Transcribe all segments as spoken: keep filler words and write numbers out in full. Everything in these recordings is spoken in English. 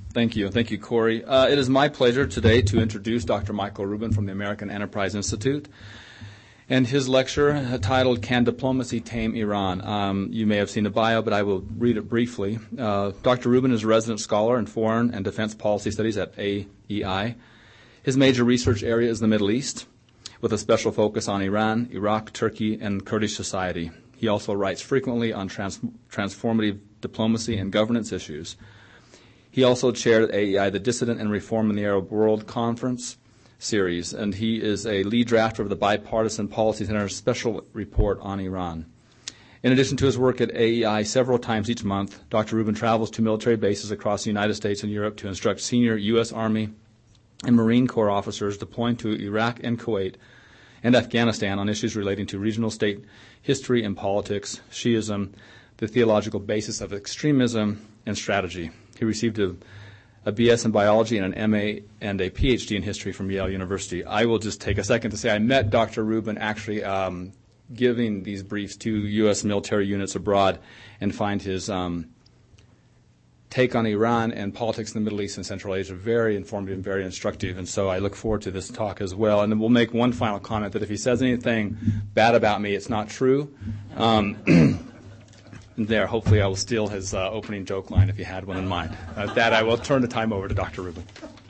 Thank you. Thank you, Corey. Uh, it is my pleasure today to introduce Doctor Michael Rubin from the American Enterprise Institute and his lecture uh, titled, Can Diplomacy Tame Iran? Um, you may have seen the bio, but I will read it briefly. Uh, Doctor Rubin is a resident scholar in foreign and defense policy studies at A E I. His major research area is the Middle East, with a special focus on Iran, Iraq, Turkey, and Kurdish society. He also writes frequently on trans- transformative diplomacy and governance issues. He also chaired at A E I the Dissident and Reform in the Arab World Conference series, and he is a lead drafter of the Bipartisan Policy Center's special report on Iran. In addition to his work at A E I several times each month, Doctor Rubin travels to military bases across the United States and Europe to instruct senior U S Army and Marine Corps officers deploying to Iraq and Kuwait and Afghanistan on issues relating to regional state history and politics, Shiism, the theological basis of extremism, and strategy. He received a, a B S in biology and an M A and a P H D in history from Yale University. I will just take a second to say I met Doctor Rubin actually um, giving these briefs to U S military units abroad, and find his um, take on Iran and politics in the Middle East and Central Asia very informative and very instructive. And so I look forward to this talk as well. And then we'll make one final comment that if he says anything bad about me, it's not true. Um, there, hopefully I will steal his uh, opening joke line if he had one in mind. At that, I will turn the time over to Doctor Rubin.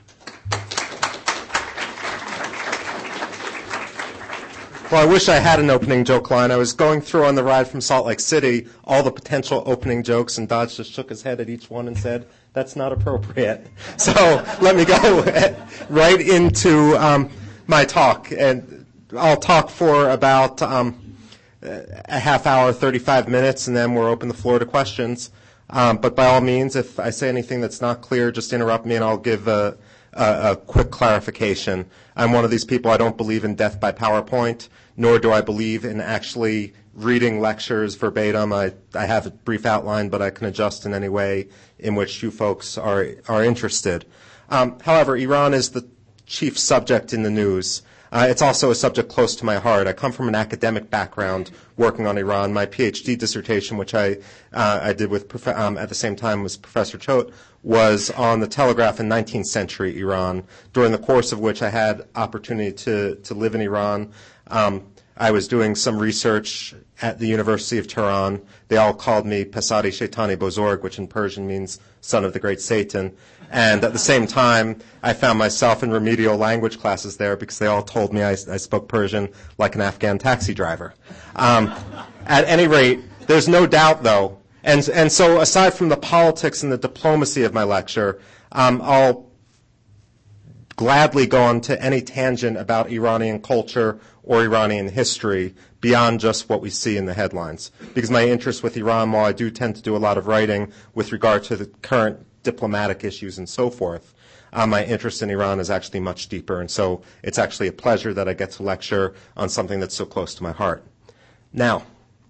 Well, I wish I had an opening joke line. I was going through on the ride from Salt Lake City all the potential opening jokes, and Dodge just shook his head at each one and said, that's not appropriate. So let me go right into um, my talk. And I'll talk for about um, a half hour, thirty-five minutes, and then we'll open the floor to questions. Um, but by all means, if I say anything that's not clear, just interrupt me and I'll give a, a, a quick clarification. I'm one of these people, I don't believe in death by PowerPoint, nor do I believe in actually reading lectures verbatim. I, I have a brief outline, but I can adjust in any way in which you folks are, are interested. Um, however, Iran is the chief subject in the news. Uh, it's also a subject close to my heart. I come from an academic background working on Iran. My P H D dissertation, which I uh, I did with prof- um, at the same time as Professor Choate, was on the telegraph in nineteenth century Iran, during the course of which I had opportunity to, to live in Iran. Um, I was doing some research at the University of Tehran. They all called me Pesari Shaitani Bozorg, which in Persian means son of the great Satan. And at the same time, I found myself in remedial language classes there because they all told me I, I spoke Persian like an Afghan taxi driver. Um, at any rate, there's no doubt, though, and, and so aside from the politics and the diplomacy of my lecture, um, I'll gladly go on to any tangent about Iranian culture or Iranian history beyond just what we see in the headlines. Because my interest with Iran, while I do tend to do a lot of writing with regard to the current diplomatic issues and so forth, uh, my interest in Iran is actually much deeper. And so it's actually a pleasure that I get to lecture on something that's so close to my heart. Now,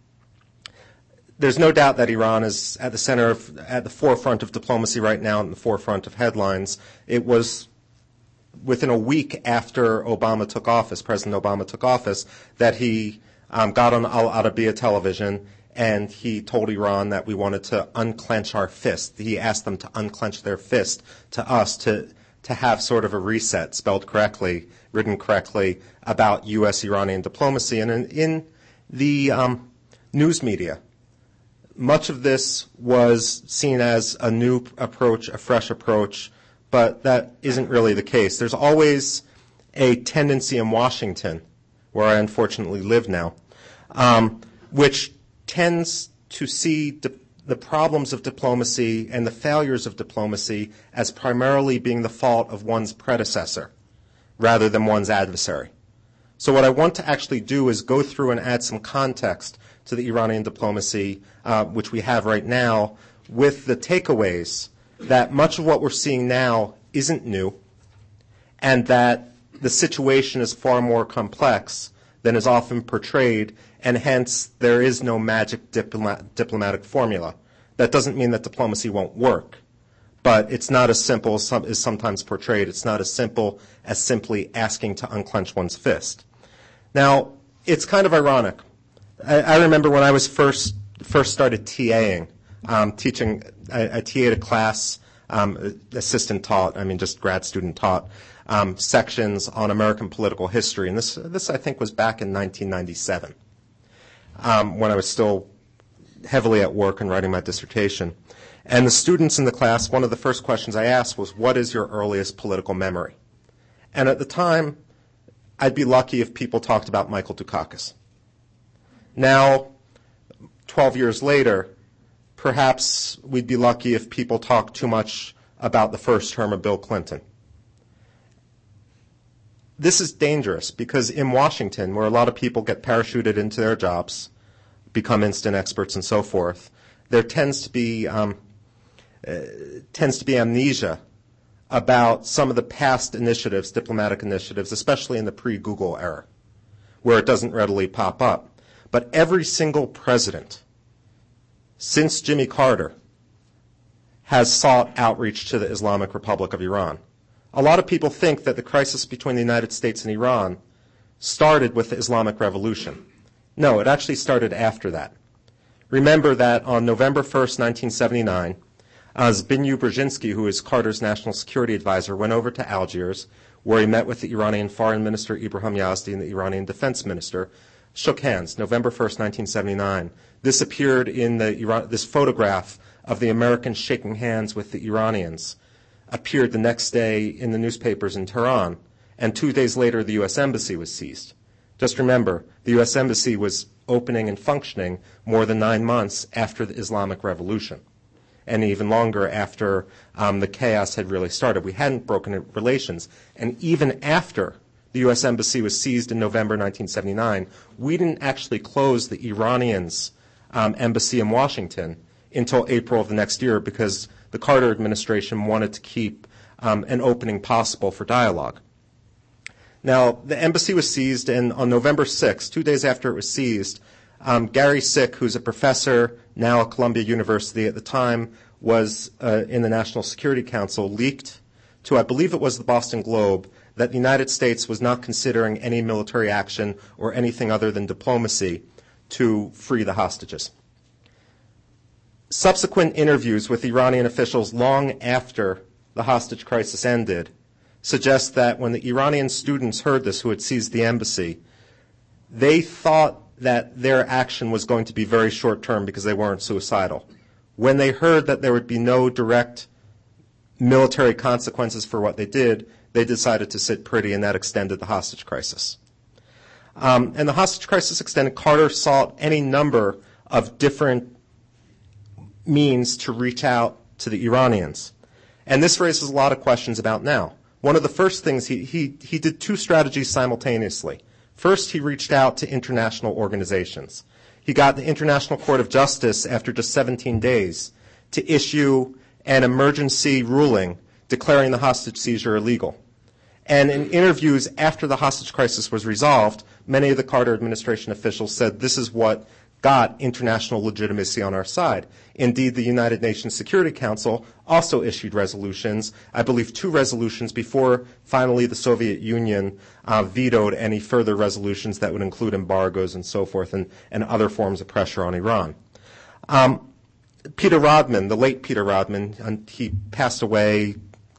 there's no doubt that Iran is at the center of, at the forefront of diplomacy right now, and the forefront of headlines. It was within a week after Obama took office, President Obama took office, that he um, got on Al Arabiya television and he told Iran that we wanted to unclench our fist. He asked them to unclench their fist to us to to have sort of a reset, spelled correctly, written correctly, about U S Iranian diplomacy. And in, in the um, news media, much of this was seen as a new approach, a fresh approach, but that isn't really the case. There's always a tendency in Washington, where I unfortunately live now, um, which tends to see di- the problems of diplomacy and the failures of diplomacy as primarily being the fault of one's predecessor rather than one's adversary. So what I want to actually do is go through and add some context to the Iranian diplomacy, uh, which we have right now, with the takeaways that much of what we're seeing now isn't new, and that the situation is far more complex than is often portrayed, and hence there is no magic diplomat, diplomatic formula. That doesn't mean that diplomacy won't work, but it's not as simple as, some, as sometimes portrayed. It's not as simple as simply asking to unclench one's fist. Now, it's kind of ironic. I, I remember when I was first first started TAing, um, teaching, I, I T A'd a class um, assistant taught, I mean just grad student taught, um, sections on American political history. And this, this I think was back in nineteen ninety-seven, um, when I was still heavily at work and writing my dissertation. And the students in the class, one of the first questions I asked was, what is your earliest political memory? And at the time, I'd be lucky if people talked about Michael Dukakis. Now, twelve years later, perhaps we'd be lucky if people talked too much about the first term of Bill Clinton. This is dangerous because in Washington, where a lot of people get parachuted into their jobs, become instant experts and so forth, there tends to be um, uh, tends to be amnesia about some of the past initiatives, diplomatic initiatives, especially in the pre-Google era, where it doesn't readily pop up. But every single president since Jimmy Carter has sought outreach to the Islamic Republic of Iran. A lot of people think that the crisis between the United States and Iran started with the Islamic Revolution. No, it actually started after that. Remember that on November first, nineteen seventy-nine, uh, Zbigniew Brzezinski, who is Carter's national security advisor, went over to Algiers, where he met with the Iranian foreign minister Ibrahim Yazdi and the Iranian defense minister, shook hands, November first, nineteen seventy-nine. This appeared in the Iran, this photograph of the Americans shaking hands with the Iranians appeared the next day in the newspapers in Tehran, and two days later the U S Embassy was seized. Just remember, the U S Embassy was opening and functioning more than nine months after the Islamic Revolution, and even longer after um, the chaos had really started. We hadn't broken relations, and even after the U S Embassy was seized in November nineteen seventy-nine, we didn't actually close the Iranians' um, embassy in Washington until April of the next year because the Carter administration wanted to keep um, an opening possible for dialogue. Now, the embassy was seized, and on November sixth, two days after it was seized, um, Gary Sick, who's a professor now at Columbia University at the time, was uh, in the National Security Council, leaked to, I believe it was the Boston Globe, that the United States was not considering any military action or anything other than diplomacy to free the hostages. Subsequent interviews with Iranian officials long after the hostage crisis ended suggest that when the Iranian students heard this who had seized the embassy, they thought that their action was going to be very short term because they weren't suicidal. When they heard that there would be no direct military consequences for what they did, they decided to sit pretty, and that extended the hostage crisis. Um, and the hostage crisis extended. Carter sought any number of different means to reach out to the Iranians. And this raises a lot of questions about now. One of the first things, he, he, he did two strategies simultaneously. First, he reached out to international organizations. He got the International Court of Justice, after just seventeen days, to issue an emergency ruling declaring the hostage seizure illegal. And in interviews after the hostage crisis was resolved, many of the Carter administration officials said this is what got international legitimacy on our side. Indeed, the United Nations Security Council also issued resolutions, I believe two resolutions, before finally the Soviet Union uh, vetoed any further resolutions that would include embargoes and so forth, and, and other forms of pressure on Iran. Um, Peter Rodman, the late Peter Rodman, he passed away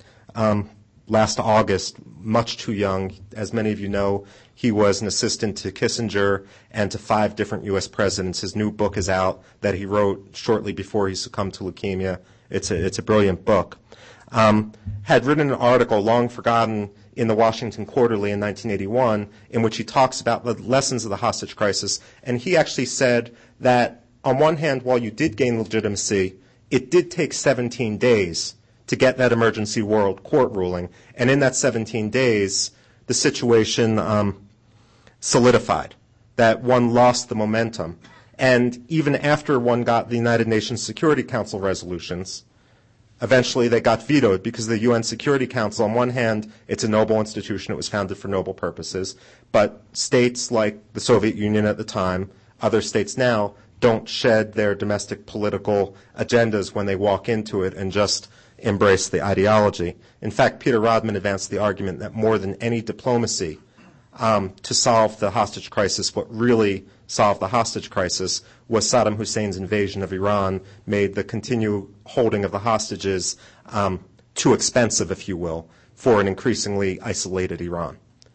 um, last August, much too young. As many of you know, he was an assistant to Kissinger and to five different U S presidents. His new book is out that he wrote shortly before he succumbed to leukemia. It's a, it's a brilliant book. Um, had written an article, long forgotten, in the Washington Quarterly in nineteen eighty-one, in which he talks about the lessons of the hostage crisis. And he actually said that, on one hand, while you did gain legitimacy, it did take seventeen days to get that emergency world court ruling. And in that seventeen days, the situation um, solidified, that one lost the momentum. And even after one got the United Nations Security Council resolutions, eventually they got vetoed because the U N Security Council, on one hand, it's a noble institution. It was founded for noble purposes. But states like the Soviet Union at the time, other states now, don't shed their domestic political agendas when they walk into it and just embrace the ideology. In fact, Peter Rodman advanced the argument that more than any diplomacy um, to solve the hostage crisis, what really solved the hostage crisis was Saddam Hussein's invasion of Iran, made the continued holding of the hostages um, too expensive, if you will, for an increasingly isolated Iran.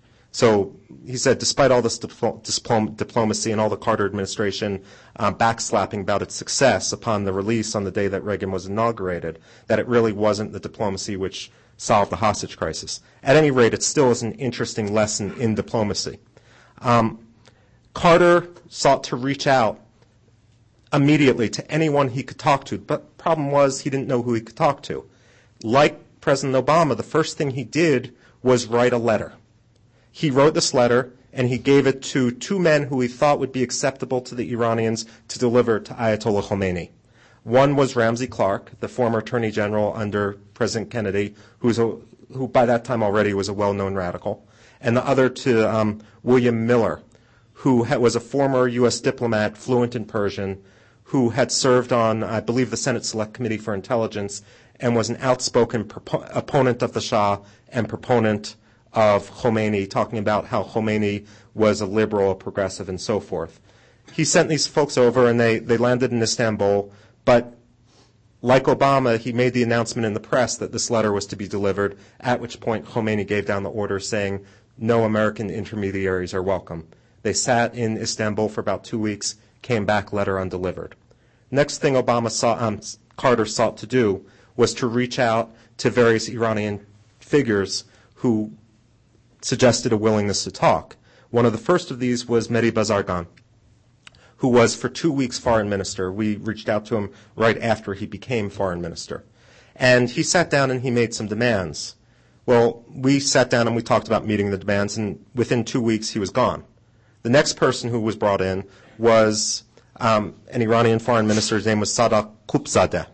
So he said, despite all this dipl- diplom- diplomacy and all the Carter administration uh, backslapping about its success upon the release on the day that Reagan was inaugurated, that it really wasn't the diplomacy which solved the hostage crisis. At any rate, it still is an interesting lesson in diplomacy. Um, Carter sought to reach out immediately to anyone he could talk to, but the problem was he didn't know who he could talk to. Like President Obama, the first thing he did was write a letter. He wrote this letter, and he gave it to two men who he thought would be acceptable to the Iranians to deliver to Ayatollah Khomeini. One was Ramsey Clark, the former Attorney General under President Kennedy, who's a, who by that time already was a well-known radical, and the other to um, William Miller, who ha- was a former U S diplomat fluent in Persian, who had served on, I believe, the Senate Select Committee for Intelligence, and was an outspoken propo- opponent of the Shah and proponent of Khomeini, talking about how Khomeini was a liberal, a progressive, and so forth. He sent these folks over, and they, they landed in Istanbul, but like Obama, he made the announcement in the press that this letter was to be delivered, at which point Khomeini gave down the order saying, no American intermediaries are welcome. They sat in Istanbul for about two weeks, came back, letter undelivered. Next thing Obama saw, um, Carter sought to do was to reach out to various Iranian figures who suggested a willingness to talk. One of the first of these was Mehdi Bazargan, who was for two weeks foreign minister. We reached out to him right after he became foreign minister. And he sat down and he made some demands. Well, we sat down and we talked about meeting the demands, and within two weeks he was gone. The next person who was brought in was um, an Iranian foreign minister. His name was Sadat Khubzadeh.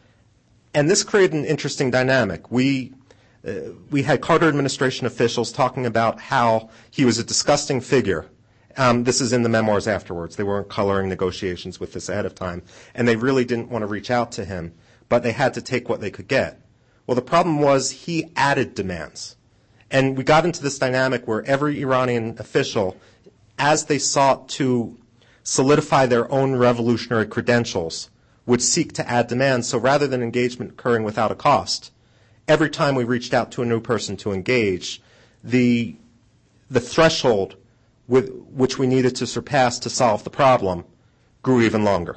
And this created an interesting dynamic. We uh, we had Carter administration officials talking about how he was a disgusting figure. Um, this is in the memoirs afterwards. They weren't coloring negotiations with this ahead of time. And they really didn't want to reach out to him, but they had to take what they could get. Well, the problem was he added demands. And we got into this dynamic where every Iranian official, as they sought to solidify their own revolutionary credentials, would seek to add demands. So rather than engagement occurring without a cost, every time we reached out to a new person to engage, the, the threshold with, which we needed to surpass to solve the problem grew even longer.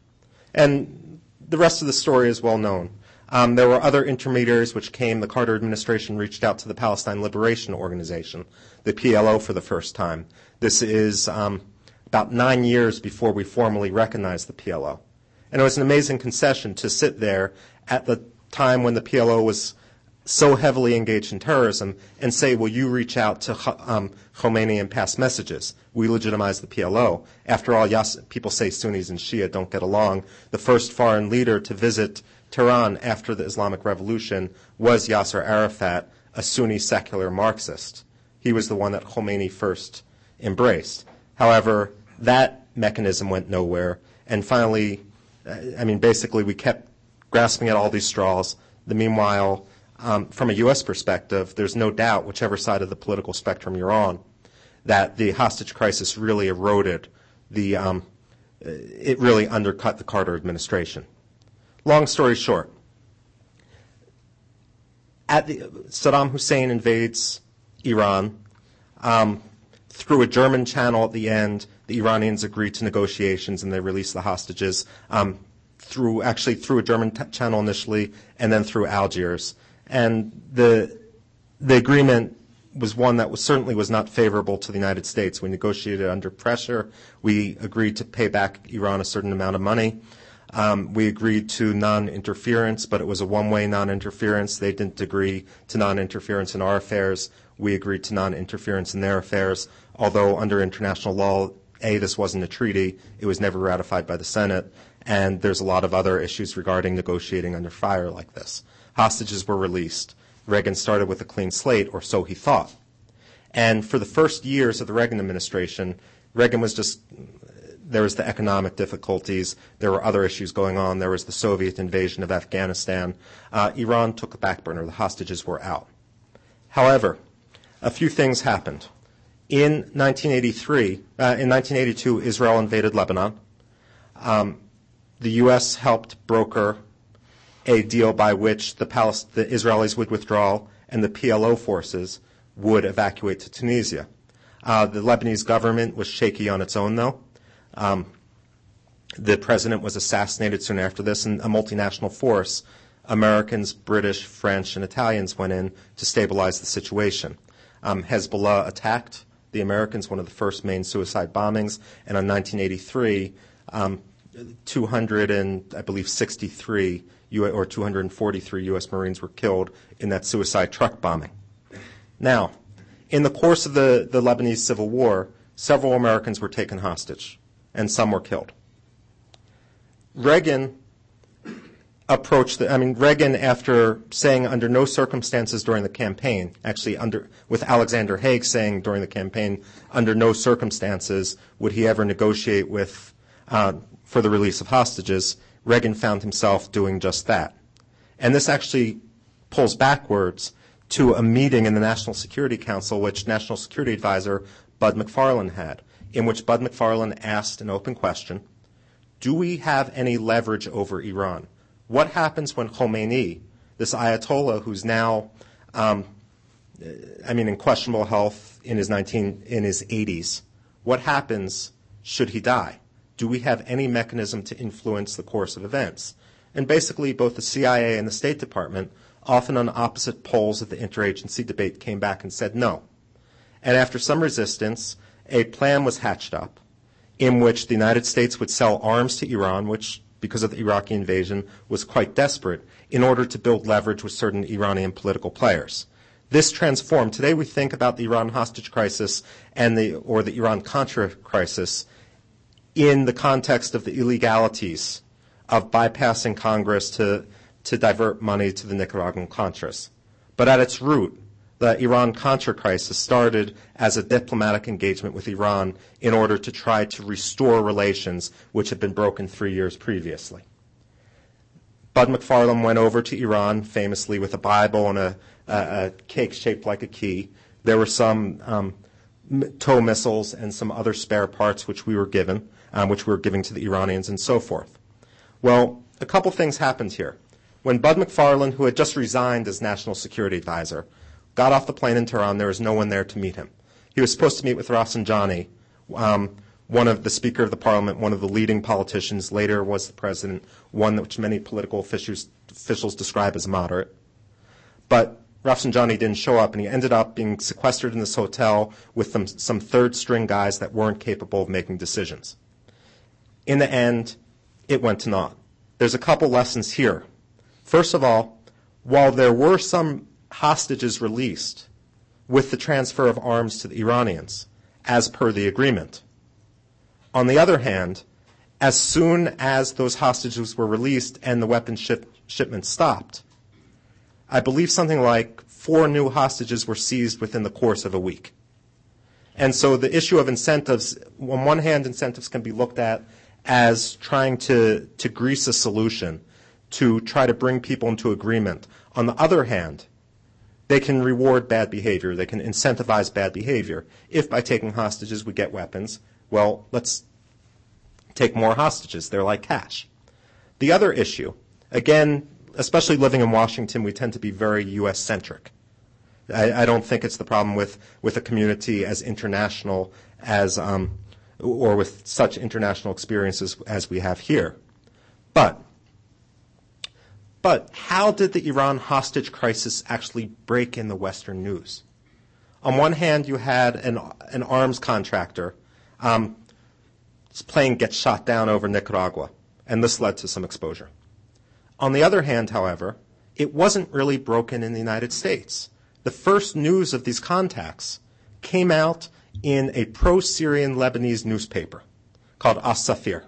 And the rest of the story is well known. Um, there were other intermediaries which came. The Carter administration reached out to the Palestine Liberation Organization, the P L O, for the first time. This is um, about nine years before we formally recognized the P L O. And it was an amazing concession to sit there at the time when the P L O was so heavily engaged in terrorism and say, will you reach out to um, Khomeini and pass messages? We legitimize the P L O. After all, Yas- people say Sunnis and Shia don't get along. The first foreign leader to visit Tehran after the Islamic Revolution was Yasser Arafat, a Sunni secular Marxist. He was the one that Khomeini first embraced. However, that mechanism went nowhere, and finally, I mean, basically we kept grasping at all these straws. The meanwhile, um, from a U S perspective, there's no doubt, whichever side of the political spectrum you're on, that the hostage crisis really eroded the, um, it really undercut the Carter administration. Long story short, at the, Saddam Hussein invades Iran. Um, through a German channel at the end, the Iranians agreed to negotiations and they released the hostages. Um, through actually through a German t- channel initially, and then through Algiers. And the the agreement was one that was certainly was not favorable to the United States. We negotiated under pressure. We agreed to pay back Iran a certain amount of money. Um, we agreed to non-interference, but it was a one-way non-interference. They didn't agree to non-interference in our affairs. We agreed to non-interference in their affairs. Although under international law, A, this wasn't a treaty. It was never ratified by the Senate. And there's a lot of other issues regarding negotiating under fire like this. Hostages were released. Reagan started with a clean slate, or so he thought. And for the first years of the Reagan administration, Reagan was just, there was the economic difficulties. There were other issues going on. There was the Soviet invasion of Afghanistan. Uh, Iran took a back burner. The hostages were out. However, a few things happened. In nineteen eighty-three, uh, in nineteen eighty-two, Israel invaded Lebanon. Um, the U S helped broker a deal by which the, Palest- the Israelis would withdraw and the P L O forces would evacuate to Tunisia. Uh, the Lebanese government was shaky on its own, though. Um, the president was assassinated soon after this, and a multinational force, Americans, British, French, and Italians, went in to stabilize the situation. Um, Hezbollah attacked the Americans, one of the first main suicide bombings, and in nineteen eighty-three, um, two hundred and I believe sixty-three U- or two hundred forty-three U S Marines were killed in that suicide truck bombing. Now, in the course of the, the Lebanese Civil War, several Americans were taken hostage, and some were killed. Reagan approached the, I mean, Reagan, after saying under no circumstances during the campaign, actually under, with Alexander Haig saying during the campaign, under no circumstances would he ever negotiate with, uh, for the release of hostages, Reagan found himself doing just that. And this actually pulls backwards to a meeting in the National Security Council, which National Security Advisor Bud McFarlane had, in which Bud McFarlane asked an open question: do we have any leverage over Iran? What happens when Khomeini, this Ayatollah who's now, um, I mean, in questionable health in his nineteen in his eighties, what happens should he die? Do we have any mechanism to influence the course of events? And basically, both the C I A and the State Department, often on opposite poles of the interagency debate, came back and said no. And after some resistance, a plan was hatched up in which the United States would sell arms to Iran, which, because of the Iraqi invasion, was quite desperate, in order to build leverage with certain Iranian political players. This transformed. Today we think about the Iran hostage crisis and the, or the Iran-Contra crisis in the context of the illegalities of bypassing Congress to, to divert money to the Nicaraguan Contras. But at its root, the Iran-Contra crisis started as a diplomatic engagement with Iran in order to try to restore relations which had been broken three years previously. Bud McFarlane went over to Iran famously with a Bible and a, a, a cake shaped like a key. There were some um, tow missiles and some other spare parts which we were given, um, which we were giving to the Iranians and so forth. Well, a couple things happened here. When Bud McFarlane, who had just resigned as National Security Advisor, got off the plane in Tehran, there was no one there to meet him. He was supposed to meet with Rafsanjani, um, one of the Speaker of the Parliament, one of the leading politicians, later was the president, one which many political officials, officials describe as moderate. But Rafsanjani didn't show up, and he ended up being sequestered in this hotel with some, some third-string guys that weren't capable of making decisions. In the end, it went to naught. There's a couple lessons here. First of all, while there were some hostages released with the transfer of arms to the Iranians, as per the agreement. On the other hand, as soon as those hostages were released and the weapons ship, shipment stopped, I believe something like four new hostages were seized within the course of a week. And so the issue of incentives, on one hand, incentives can be looked at as trying to, to grease a solution, to try to bring people into agreement. On the other hand, they can reward bad behavior. They can incentivize bad behavior. If by taking hostages we get weapons, well, let's take more hostages. They're like cash. The other issue, again, especially living in Washington, we tend to be very U S-centric. I, I don't think it's the problem with, with a community as international as, um, or with such international experiences as we have here. But But how did the Iran hostage crisis actually break in the Western news? On one hand, you had an, an arms contractor. Um, his plane gets shot down over Nicaragua, and this led to some exposure. On the other hand, however, it wasn't really broken in the United States. The first news of these contacts came out in a pro-Syrian Lebanese newspaper called As-Safir.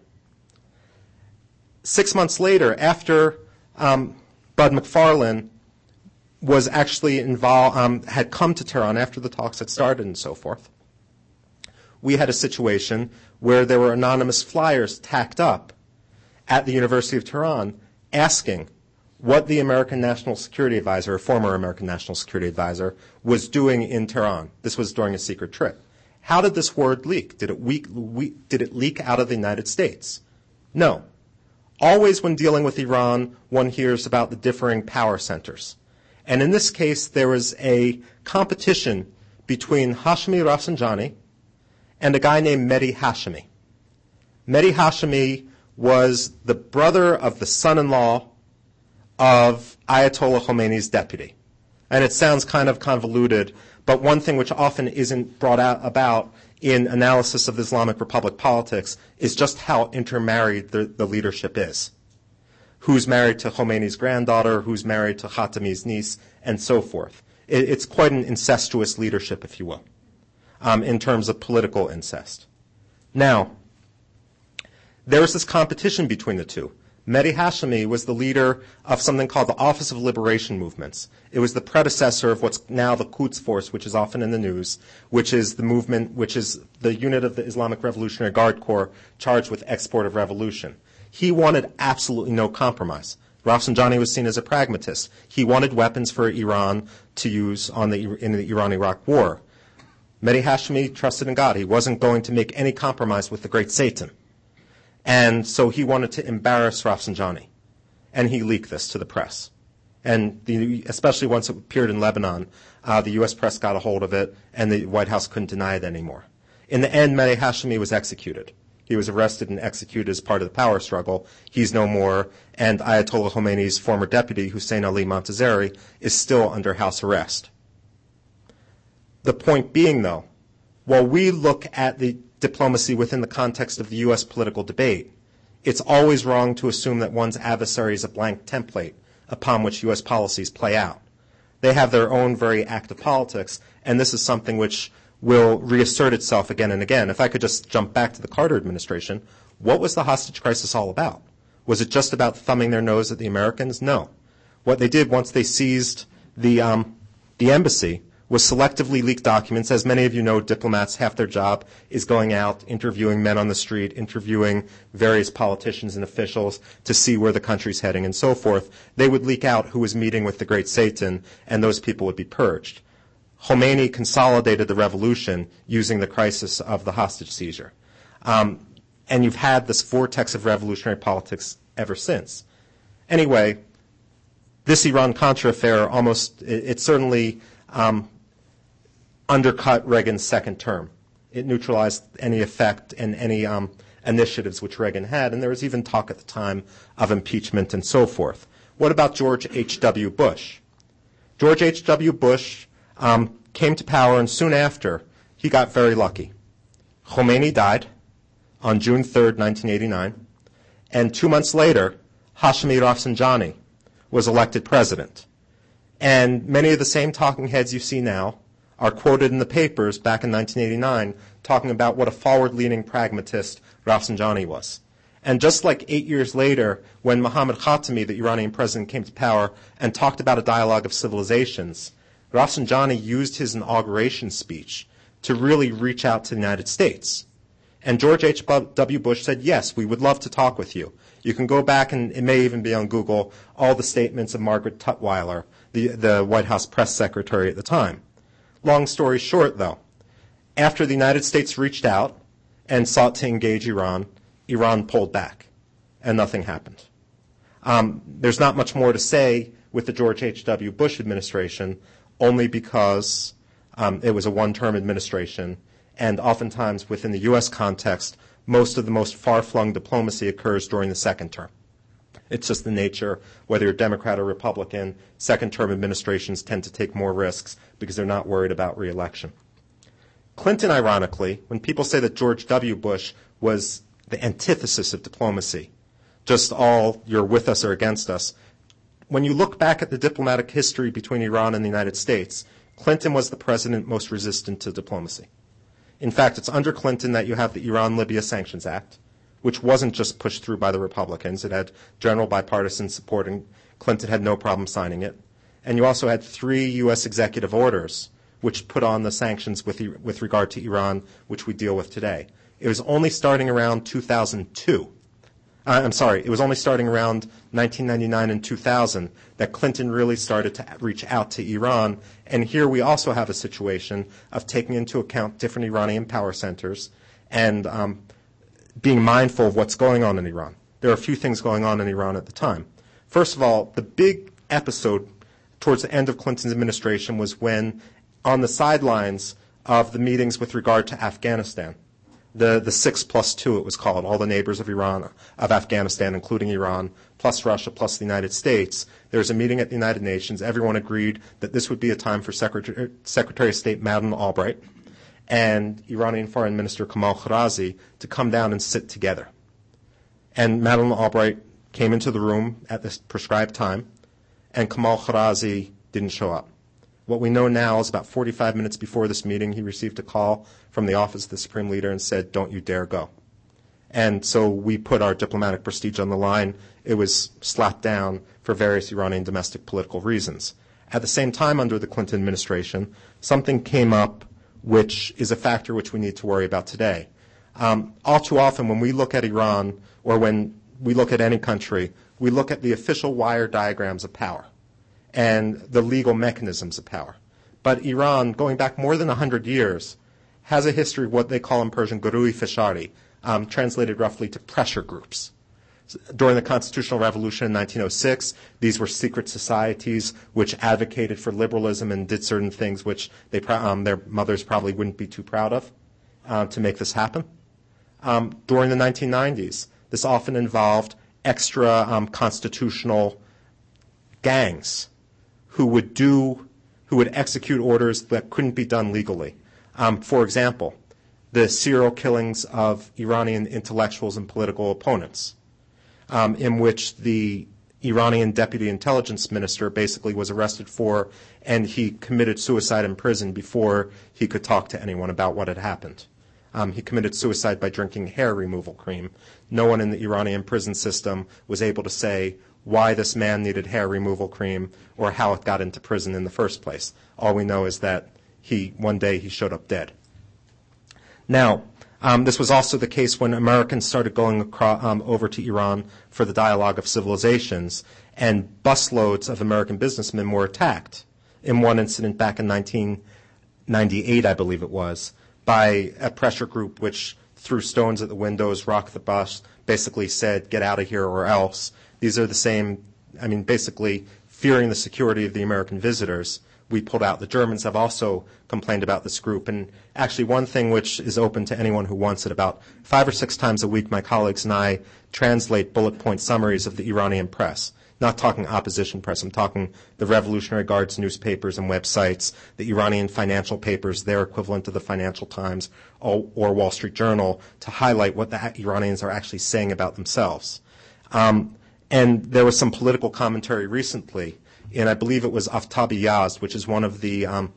Six months later, after Um, Bud McFarlane was actually involved, um, had come to Tehran after the talks had started and so forth. We had a situation where there were anonymous flyers tacked up at the University of Tehran asking what the American National Security Advisor, or former American National Security Advisor, was doing in Tehran. This was during a secret trip. How did this word leak? Did it, weak, we, did it leak out of the United States? No. Always when dealing with Iran, one hears about the differing power centers. And in this case, there was a competition between Hashemi Rafsanjani and a guy named Mehdi Hashemi. Mehdi Hashemi was the brother of the son-in-law of Ayatollah Khomeini's deputy. And it sounds kind of convoluted, but one thing which often isn't brought out about in analysis of Islamic Republic politics is just how intermarried the, the leadership is. Who's married to Khomeini's granddaughter, who's married to Khatami's niece, and so forth. It, it's quite an incestuous leadership, if you will, um, in terms of political incest. Now, there's this competition between the two. Mehdi Hashemi was the leader of something called the Office of Liberation Movements. It was the predecessor of what's now the Quds Force, which is often in the news, which is the movement, which is the unit of the Islamic Revolutionary Guard Corps charged with export of revolution. He wanted absolutely no compromise. Rafsanjani was seen as a pragmatist. He wanted weapons for Iran to use on the, in the Iran-Iraq war. Mehdi Hashemi trusted in God. He wasn't going to make any compromise with the great Satan. And so he wanted to embarrass Rafsanjani. And he leaked this to the press. And the, especially once it appeared in Lebanon, uh, the U S press got a hold of it, and the White House couldn't deny it anymore. In the end, Mehdi Hashemi was executed. He was arrested and executed as part of the power struggle. He's no more, and Ayatollah Khomeini's former deputy, Hussein Ali Montazeri, is still under house arrest. The point being, though, while we look at the diplomacy within the context of the U S political debate, it's always wrong to assume that one's adversary is a blank template upon which U S policies play out. They have their own very active politics, and this is something which will reassert itself again and again. If I could just jump back to the Carter administration, what was the hostage crisis all about? Was it just about thumbing their nose at the Americans? No. What they did once they seized the, um, the embassy was selectively leak documents. As many of you know, diplomats, half their job is going out, interviewing men on the street, interviewing various politicians and officials to see where the country's heading and so forth. They would leak out who was meeting with the great Satan, and those people would be purged. Khomeini consolidated the revolution using the crisis of the hostage seizure. Um, and you've had this vortex of revolutionary politics ever since. Anyway, this Iran-Contra affair almost, it, it certainly um, undercut Reagan's second term. It neutralized any effect and any um, initiatives which Reagan had, and there was even talk at the time of impeachment and so forth. What about George H W. Bush? George H W. Bush um, came to power, and soon after, he got very lucky. Khomeini died on June third, nineteen eighty-nine, and two months later, Hashemi Rafsanjani was elected president. And many of the same talking heads you see now are quoted in the papers back in nineteen eighty-nine talking about what a forward-leaning pragmatist Rafsanjani was. And just like eight years later, when Mohammad Khatami, the Iranian president, came to power and talked about a dialogue of civilizations, Rafsanjani used his inauguration speech to really reach out to the United States. And George H W. Bush said, yes, we would love to talk with you. You can go back, and it may even be on Google, all the statements of Margaret Tutwiler, the, the White House press secretary at the time. Long story short, though, after the United States reached out and sought to engage Iran, Iran pulled back, and nothing happened. Um, there's not much more to say with the George H W. Bush administration, only because um, it was a one-term administration, and oftentimes within the U S context, most of the most far-flung diplomacy occurs during the second term. It's just the nature, whether you're Democrat or Republican, second-term administrations tend to take more risks because they're not worried about re-election. Clinton, ironically, when people say that George W. Bush was the antithesis of diplomacy, just all you're with us or against us, when you look back at the diplomatic history between Iran and the United States, Clinton was the president most resistant to diplomacy. In fact, it's under Clinton that you have the Iran-Libya Sanctions Act, which wasn't just pushed through by the Republicans. It had general bipartisan support, and Clinton had no problem signing it. And you also had three U S executive orders which put on the sanctions with, with regard to Iran, which we deal with today. It was only starting around two thousand two. Uh, I'm sorry, it was only starting around nineteen ninety-nine and two thousand that Clinton really started to reach out to Iran. And here we also have a situation of taking into account different Iranian power centers and um, being mindful of what's going on in Iran. there are a few things going on in Iran at the time. First of all, the big episode towards the end of Clinton's administration was when, on the sidelines of the meetings with regard to Afghanistan, the, the six plus two it was called, all the neighbors of Iran, of Afghanistan, including Iran, plus Russia, plus the United States, there was a meeting at the United Nations. Everyone agreed that this would be a time for Secretary, Secretary of State Madeleine Albright and Iranian Foreign Minister Kamal Karazi to come down and sit together. And Madeleine Albright came into the room at this prescribed time, and Kamal Karazi didn't show up. What we know now is about forty-five minutes before this meeting, he received a call from the office of the Supreme Leader and said, "Don't you dare go." And so we put our diplomatic prestige on the line. It was slapped down for various Iranian domestic political reasons. At the same time, under the Clinton administration, something came up which is a factor which we need to worry about today. Um, all too often when we look at Iran, or when we look at any country, we look at the official wire diagrams of power and the legal mechanisms of power. But Iran, going back more than one hundred years, has a history of what they call in Persian Gurui Fishari, um, translated roughly to pressure groups. During the Constitutional Revolution in nineteen oh six, these were secret societies which advocated for liberalism and did certain things which they, um, their mothers probably wouldn't be too proud of uh, to make this happen. Um, during the nineteen nineties, this often involved extra um, constitutional gangs who would do, who would execute orders that couldn't be done legally. Um, for example, the serial killings of Iranian intellectuals and political opponents, um, in which the Iranian deputy intelligence minister basically was arrested for, and he committed suicide in prison before he could talk to anyone about what had happened. Um, he committed suicide by drinking hair removal cream. No one in the Iranian prison system was able to say why this man needed hair removal cream or how it got into prison in the first place. All we know is that he, one day he showed up dead. Now, um, this was also the case when Americans started going across, um, over to Iran for the dialogue of civilizations, and busloads of American businessmen were attacked. In one incident back in nineteen ninety-eight, I believe it was, by a pressure group which threw stones at the windows, rocked the bus, basically said, "Get out of here or else." These are the same, I mean, basically fearing the security of the American visitors, we pulled out. The Germans have also complained about this group. And actually one thing which is open to anyone who wants it, about five or six times a week, my colleagues and I translate bullet point summaries of the Iranian press. Not talking opposition press, I'm talking the Revolutionary Guard's newspapers and websites, the Iranian financial papers, their equivalent to the Financial Times or, or Wall Street Journal, to highlight what the Iranians are actually saying about themselves. Um, and there was some political commentary recently, and I believe it was Aftabi Yazd, which is one of the um,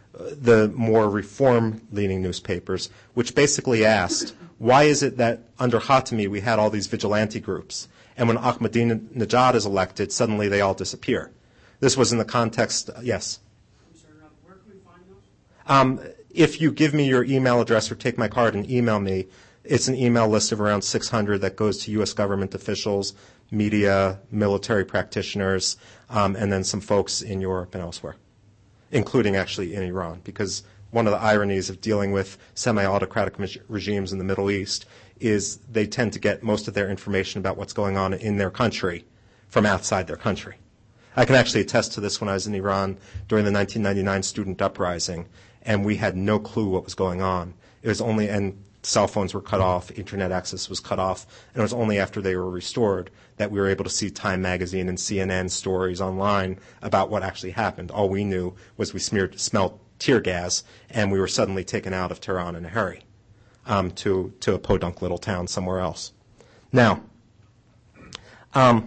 the more reform-leaning newspapers, which basically asked, why is it that under Khatami we had all these vigilante groups, and when Ahmadinejad is elected, suddenly they all disappear? This was in the context, uh, yes? I'm sorry, Rob, where can we find those? Um, if you give me your email address or take my card and email me, it's an email list of around six hundred that goes to U S government officials, media, military practitioners, um, and then some folks in Europe and elsewhere, including actually in Iran, because one of the ironies of dealing with semi-autocratic regimes in the Middle East is they tend to get most of their information about what's going on in their country from outside their country. I can actually attest to this when I was in Iran during the nineteen ninety-nine student uprising, and we had no clue what was going on. It was only, and cell phones were cut off, internet access was cut off, and it was only after they were restored that we were able to see Time Magazine and C N N stories online about what actually happened. All we knew was we smeared, smelled tear gas, and we were suddenly taken out of Tehran in a hurry um, to, to a podunk little town somewhere else. Now, um,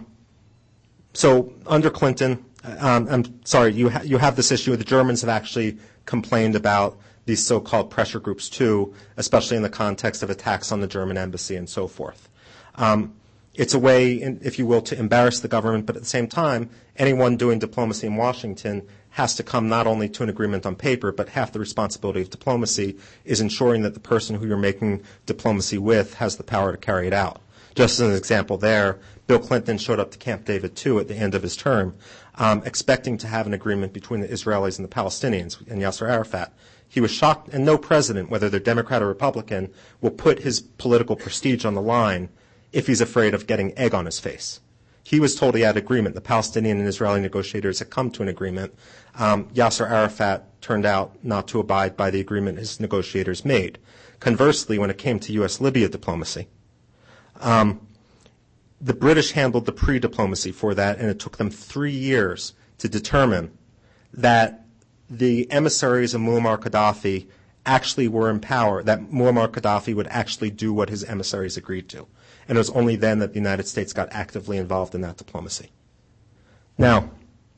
so under Clinton, um, I'm sorry, you, ha- you have this issue. The Germans have actually complained about these so-called pressure groups too, especially in the context of attacks on the German embassy and so forth. Um, it's a way, in, if you will, to embarrass the government, but at the same time, anyone doing diplomacy in Washington has to come not only to an agreement on paper, but half the responsibility of diplomacy is ensuring that the person who you're making diplomacy with has the power to carry it out. Just as an example there, Bill Clinton showed up to Camp David two at the end of his term, um, expecting to have an agreement between the Israelis and the Palestinians and Yasser Arafat. He was shocked, and no president, whether they're Democrat or Republican, will put his political prestige on the line if he's afraid of getting egg on his face. He was told he had agreement. The Palestinian and Israeli negotiators had come to an agreement. Um, Yasser Arafat turned out not to abide by the agreement his negotiators made. Conversely, when it came to U S Libya diplomacy, um, the British handled the pre-diplomacy for that, and it took them three years to determine that the emissaries of Muammar Gaddafi actually were in power, that Muammar Gaddafi would actually do what his emissaries agreed to. And it was only then that the United States got actively involved in that diplomacy. Now,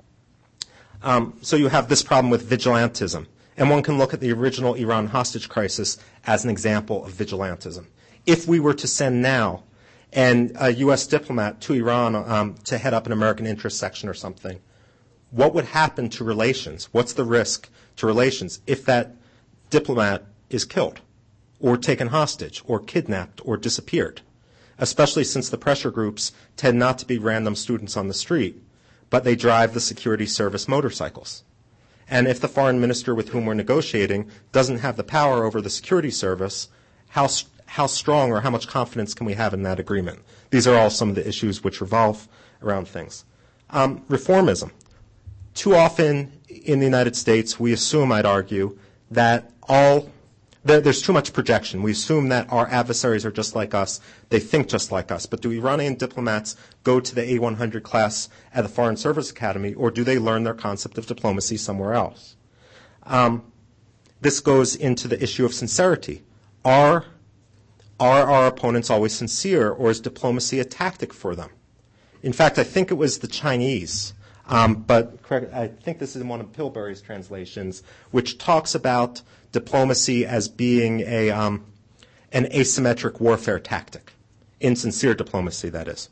um, so you have this problem with vigilantism. And one can look at the original Iran hostage crisis as an example of vigilantism. If we were to send now and a U S diplomat to Iran um, to head up an American interest section or something, what would happen to relations? What's the risk to relations if that diplomat is killed or taken hostage or kidnapped or disappeared? Especially since the pressure groups tend not to be random students on the street, but they drive the security service motorcycles. And if the foreign minister with whom we're negotiating doesn't have the power over the security service, how how strong or how much confidence can we have in that agreement? These are all some of the issues which revolve around things. Um, reformism. Too often in the United States, we assume, I'd argue, that all there, there's too much projection. We assume that our adversaries are just like us. They think just like us. But do Iranian diplomats go to the A one hundred class at the Foreign Service Academy, or do they learn their concept of diplomacy somewhere else? Um, this goes into the issue of sincerity. Are, are our opponents always sincere, or is diplomacy a tactic for them? In fact, I think it was the Chinese, um, but correct, I think this is in one of Pilbury's translations, which talks about diplomacy as being a um, an asymmetric warfare tactic, insincere diplomacy, that is.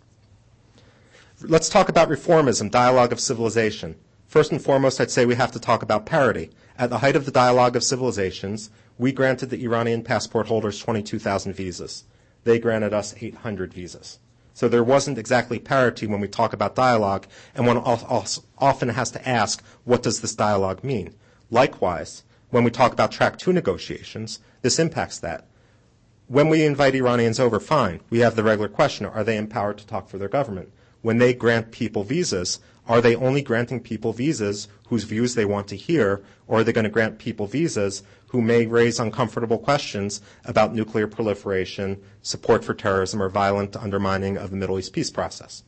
Let's talk about reformism, dialogue of civilization. First and foremost, I'd say we have to talk about parity. At the height of the dialogue of civilizations, we granted the Iranian passport holders twenty-two thousand visas. They granted us eight hundred visas. So there wasn't exactly parity when we talk about dialogue, and one often has to ask, what does this dialogue mean? Likewise, when we talk about track two negotiations, this impacts that. When we invite Iranians over, fine. We have the regular question, are they empowered to talk for their government? When they grant people visas, are they only granting people visas whose views they want to hear, or are they going to grant people visas who may raise uncomfortable questions about nuclear proliferation, support for terrorism, or violent undermining of the Middle East peace process?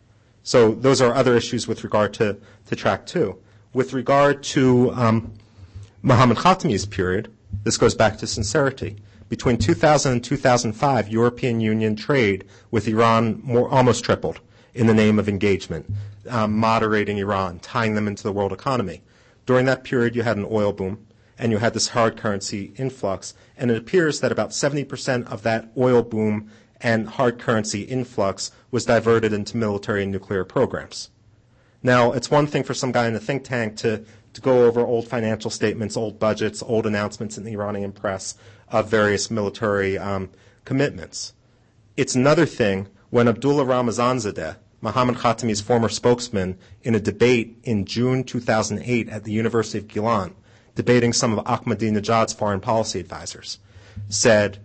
So those are other issues with regard to, to track two. With regard to um, Mohammad Khatami's period, this goes back to sincerity. Between two thousand and two thousand five, European Union trade with Iran more, almost tripled in the name of engagement, um, moderating Iran, tying them into the world economy. During that period, you had an oil boom, and you had this hard currency influx, and it appears that about seventy percent of that oil boom and hard currency influx was diverted into military and nuclear programs. Now, it's one thing for some guy in a think tank to, to go over old financial statements, old budgets, old announcements in the Iranian press of various military um, commitments. It's another thing when Abdullah Ramazanzadeh, Mohammad Khatami's former spokesman, in a debate in June two thousand eight at the University of Gilan, debating some of Ahmadinejad's foreign policy advisors, said,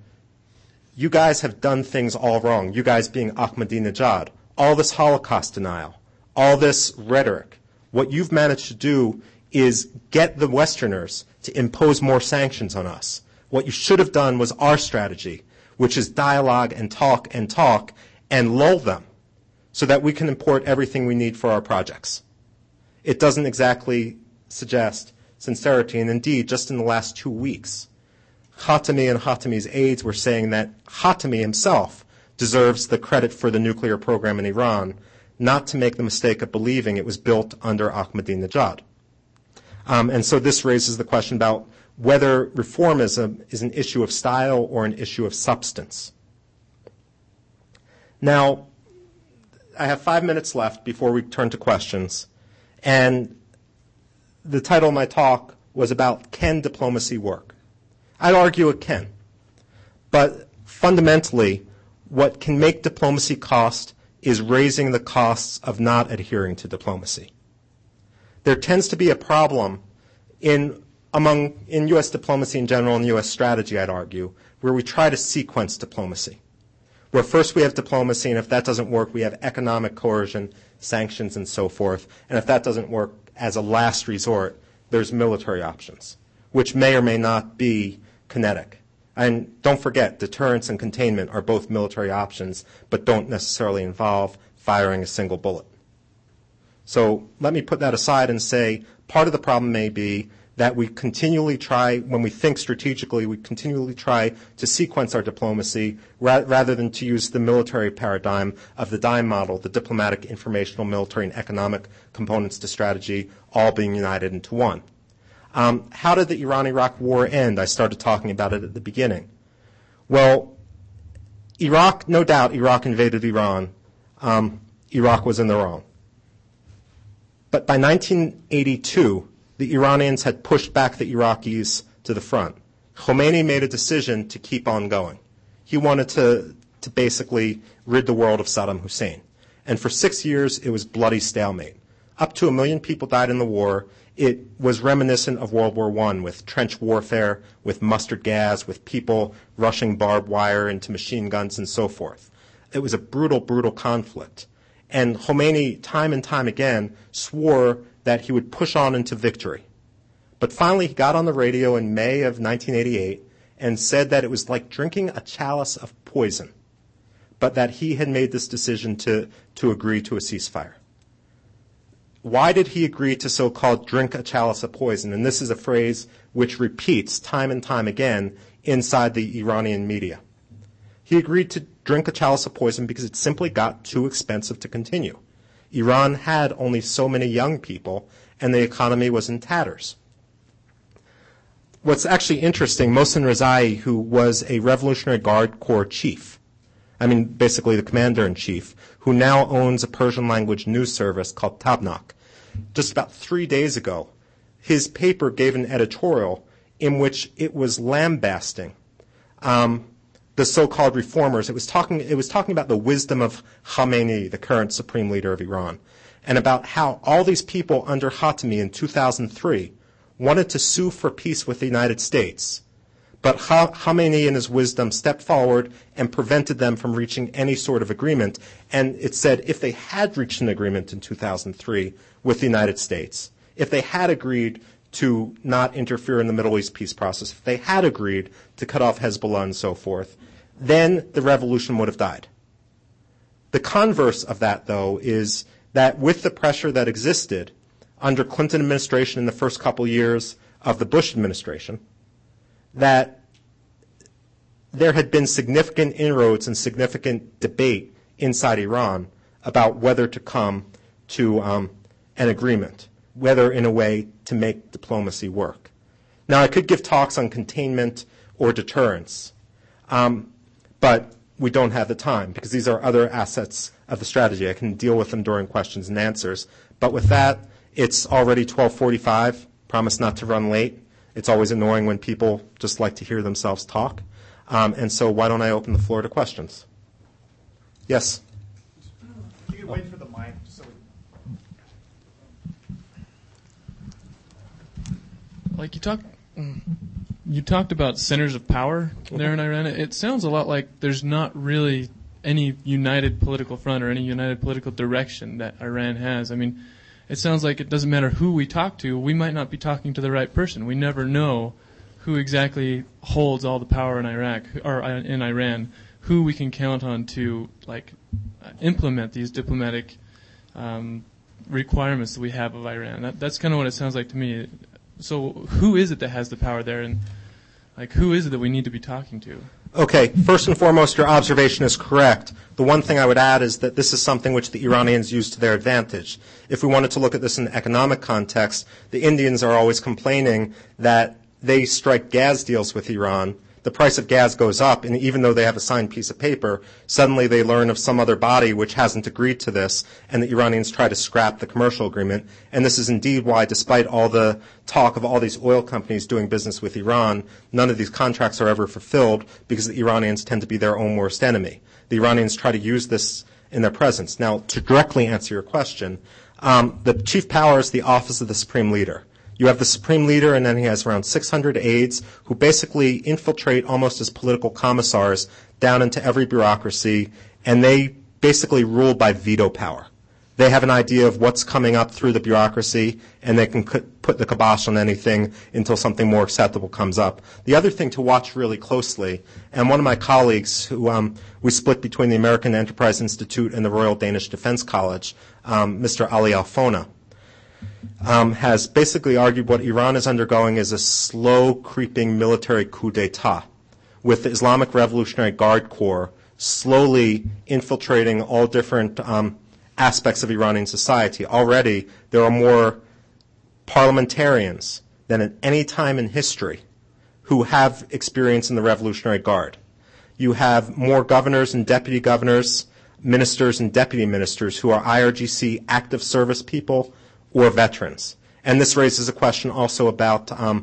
you guys have done things all wrong, you guys being Ahmadinejad, all this Holocaust denial, all this rhetoric. What you've managed to do is get the Westerners to impose more sanctions on us. What you should have done was our strategy, which is dialogue and talk and talk and lull them so that we can import everything we need for our projects. It doesn't exactly suggest sincerity, and indeed, just in the last two weeks, Khatami and Khatami's aides were saying that Khatami himself deserves the credit for the nuclear program in Iran, not to make the mistake of believing it was built under Ahmadinejad. Um, and so this raises the question about whether reformism is an issue of style or an issue of substance. Now, I have five minutes left before we turn to questions, and the title of my talk was about, can diplomacy work? I'd argue it can. But fundamentally, what can make diplomacy cost is raising the costs of not adhering to diplomacy. There tends to be a problem in among in U S diplomacy in general and U S strategy, I'd argue, where we try to sequence diplomacy. where first we have diplomacy, and if that doesn't work, we have economic coercion, sanctions, and so forth. And if that doesn't work, as a last resort, there's military options, which may or may not be kinetic. And don't forget, deterrence and containment are both military options, but don't necessarily involve firing a single bullet. So let me put that aside and say part of the problem may be that we continually try, when we think strategically, we continually try to sequence our diplomacy ra- rather than to use the military paradigm of the DIME model, the diplomatic, informational, military, and economic components to strategy, all being united into one. Um, how did the Iran-Iraq war end? I started talking about it at the beginning. Well, Iraq, no doubt, Iraq invaded Iran. Um, Iraq was in the wrong. But by nineteen eighty-two, the Iranians had pushed back the Iraqis to the front. Khomeini made a decision to keep on going. He wanted to, to basically rid the world of Saddam Hussein. And for six years, it was bloody stalemate. Up to a million people died in the war. It was reminiscent of World War One, with trench warfare, with mustard gas, with people rushing barbed wire into machine guns and so forth. It was a brutal, brutal conflict. And Khomeini, time and time again, swore that he would push on into victory. But finally, he got on the radio in May of nineteen eighty-eight and said that it was like drinking a chalice of poison, but that he had made this decision to, to agree to a ceasefire. Why did he agree to so-called drink a chalice of poison? And this is a phrase which repeats time and time again inside the Iranian media. He agreed to drink a chalice of poison because it simply got too expensive to continue. Iran had only so many young people, and the economy was in tatters. What's actually interesting, Mohsen Rezai, who was a Revolutionary Guard Corps chief, I mean basically the commander-in-chief, who now owns a Persian-language news service called Tabnak, just about three days ago, his paper gave an editorial in which it was lambasting um, the so-called reformers. It was talking, it was talking about the wisdom of Khamenei, the current supreme leader of Iran, and about how all these people under Khatami in two thousand three wanted to sue for peace with the United States. But Khamenei in his wisdom stepped forward and prevented them from reaching any sort of agreement. And it said if they had reached an agreement in two thousand three with the United States, if they had agreed to not interfere in the Middle East peace process, if they had agreed to cut off Hezbollah and so forth, then the revolution would have died. The converse of that, though, is that with the pressure that existed under Clinton administration in the first couple years of the Bush administration, that there had been significant inroads and significant debate inside Iran about whether to come to um, an agreement, whether in a way to make diplomacy work. Now, I could give talks on containment or deterrence, um, but we don't have the time because these are other assets of the strategy. I can deal with them during questions and answers. But with that, it's already twelve forty-five. Promise not to run late. It's always annoying when people just like to hear themselves talk. Um, and so why don't I open the floor to questions? Yes? If you could wait for the mic. So like you talked, you talked about centers of power there in Iran. It sounds a lot like there's not really any united political front or any united political direction that Iran has. I mean, it sounds like it doesn't matter who we talk to, we might not be talking to the right person. We never know who exactly holds all the power in Iraq or in Iran, who we can count on to like implement these diplomatic um, requirements that we have of Iran. That, that's kind of what it sounds like to me. So who is it that has the power there, and like who is it that we need to be talking to? Okay, first and foremost, your observation is correct. The one thing I would add is that this is something which the Iranians use to their advantage. If we wanted to look at this in an economic context, the Indians are always complaining that they strike gas deals with Iran. The price of gas goes up, and even though they have a signed piece of paper, suddenly they learn of some other body which hasn't agreed to this, and the Iranians try to scrap the commercial agreement. And this is indeed why, despite all the talk of all these oil companies doing business with Iran, none of these contracts are ever fulfilled because the Iranians tend to be their own worst enemy. The Iranians try to use this in their presence. Now, to directly answer your question, um, the chief power is the office of the supreme leader. You have the supreme leader, and then he has around six hundred aides who basically infiltrate almost as political commissars down into every bureaucracy, and they basically rule by veto power. They have an idea of what's coming up through the bureaucracy, and they can put the kibosh on anything until something more acceptable comes up. The other thing to watch really closely, and one of my colleagues who um, we split between the American Enterprise Institute and the Royal Danish Defense College, um, Mister Ali Alfona, um, has basically argued what Iran is undergoing is a slow creeping military coup d'etat, with the Islamic Revolutionary Guard Corps slowly infiltrating all different um, aspects of Iranian society. Already, there are more parliamentarians than at any time in history who have experience in the Revolutionary Guard. You have more governors and deputy governors, ministers and deputy ministers who are I R G C active service people or veterans. And this raises a question also about um,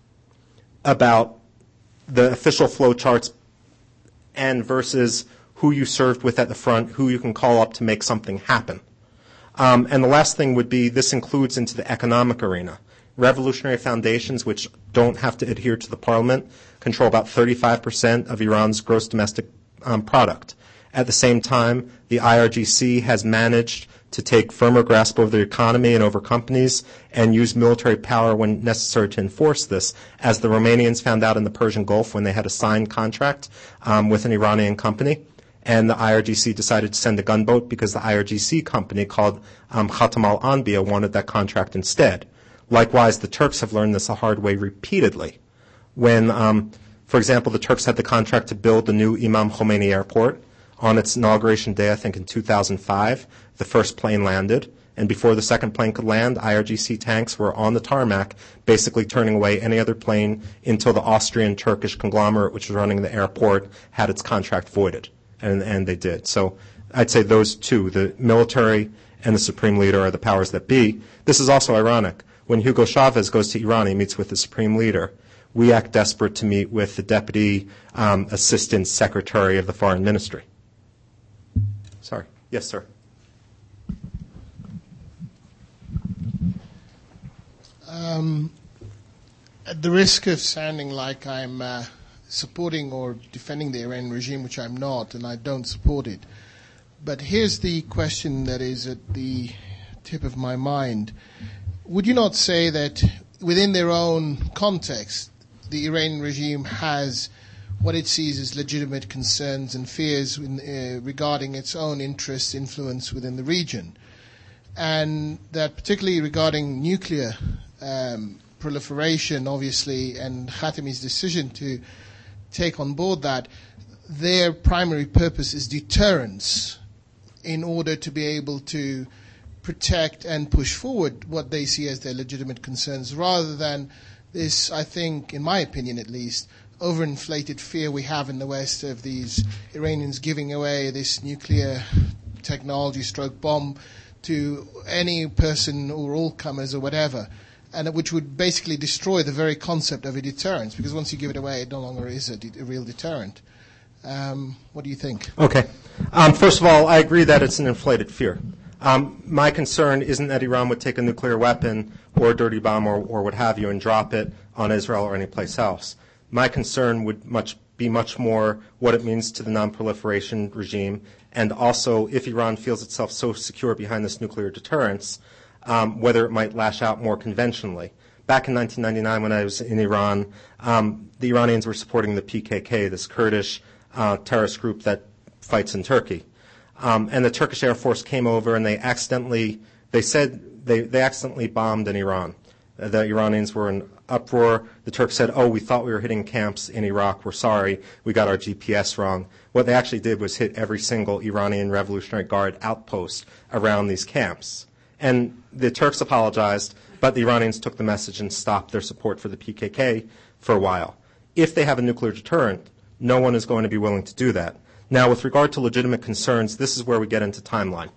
about the official flow charts and versus who you served with at the front, who you can call up to make something happen. Um, and the last thing would be this includes into the economic arena. Revolutionary foundations, which don't have to adhere to the parliament, control about thirty-five percent of Iran's gross domestic um, product. At the same time, the I R G C has managed to take firmer grasp over the economy and over companies and use military power when necessary to enforce this, as the Romanians found out in the Persian Gulf when they had a signed contract um, with an Iranian company. And the I R G C decided to send a gunboat because the I R G C company called um, Khatam al-Anbiya wanted that contract instead. Likewise, the Turks have learned this the hard way repeatedly. When, um, for example, the Turks had the contract to build the new Imam Khomeini Airport, on its inauguration day, I think in two thousand five, the first plane landed. And before the second plane could land, I R G C tanks were on the tarmac, basically turning away any other plane until the Austrian-Turkish conglomerate, which was running the airport, had its contract voided. And, and they did. So I'd say those two, the military and the supreme leader, are the powers that be. This is also ironic. When Hugo Chavez goes to Iran, he meets with the supreme leader. We act desperate to meet with the deputy um, assistant secretary of the foreign ministry. Sorry. Yes, sir. Um, at the risk of sounding like I'm uh, supporting or defending the Iranian regime, which I'm not, and I don't support it, but here's the question that is at the tip of my mind. Would you not say that within their own context, the Iranian regime has what it sees as legitimate concerns and fears in, uh, regarding its own interests, influence within the region, and that particularly regarding nuclear um, proliferation, obviously, and Khatami's decision to take on board that, their primary purpose is deterrence in order to be able to protect and push forward what they see as their legitimate concerns, rather than this, I think, in my opinion at least, overinflated fear we have in the West of these Iranians giving away this nuclear technology stroke bomb to any person or all comers or whatever, and which would basically destroy the very concept of a deterrence, because once you give it away, it no longer is a, de- a real deterrent. Um, what do you think? Okay. Um, first of all, I agree that it's an inflated fear. Um, my concern isn't that Iran would take a nuclear weapon or a dirty bomb or, or what have you and drop it on Israel or any place else. My concern would much be much more what it means to the non-proliferation regime, and also if Iran feels itself so secure behind this nuclear deterrence, um, whether it might lash out more conventionally. Back in nineteen ninety-nine, when I was in Iran, um, the Iranians were supporting the P K K, this Kurdish uh, terrorist group that fights in Turkey. Um, and the Turkish Air Force came over and they accidentally, they said they, they accidentally bombed in Iran. Uh, the Iranians were in uproar. The Turks said, oh, we thought we were hitting camps in Iraq. We're sorry. We got our G P S wrong. What they actually did was hit every single Iranian Revolutionary Guard outpost around these camps. And the Turks apologized, but the Iranians took the message and stopped their support for the P K K for a while. If they have a nuclear deterrent, no one is going to be willing to do that. Now, with regard to legitimate concerns, this is where we get into timeline.